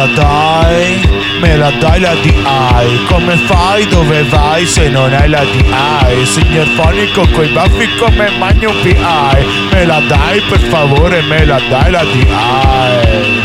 me la dai la DI. Come fai, dove vai se non hai la DI? Signor fonico coi baffi come Magnum PI. Me la dai per favore, me la dai la DI.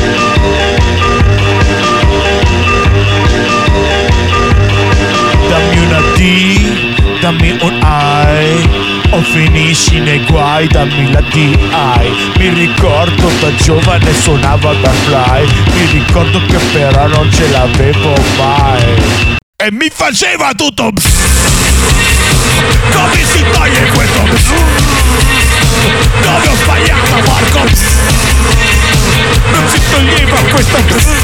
Dammi una D, dammi un I, o finisci nei guai, dammi la DI. Mi ricordo da giovane suonavo da fly, mi ricordo che però non ce l'avevo mai e mi faceva tutto. Come si toglie questo? Dove ho sbagliato, porco? Non si toglieva questo.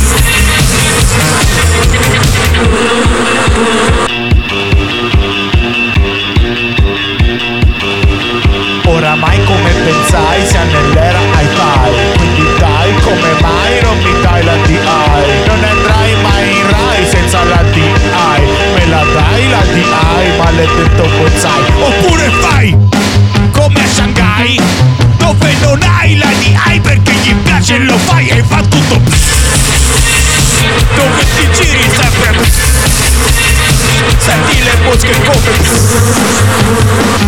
Oramai come pensai sia nell'era hi-fi, quindi dai, come mai non mi dai la DI? Non andrai mai in Rai senza la DI. Me la dai la DI, maledetto bonsai. Oppure fai come a Shanghai, dove non hai la DI perché gli piace e lo fai e fa tutto. Dove ti giri sempre, senti le mosche come